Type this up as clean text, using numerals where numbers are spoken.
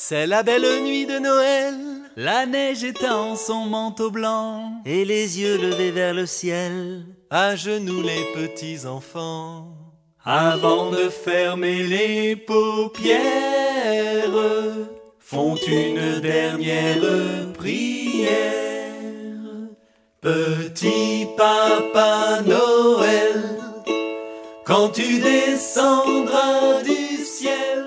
C'est la belle nuit de Noël. La neige étend son manteau blanc et les yeux levés vers le ciel. À genoux les petits enfants, avant de fermer les paupières, font une dernière prière. Petit Papa Noël, quand tu descendras du ciel,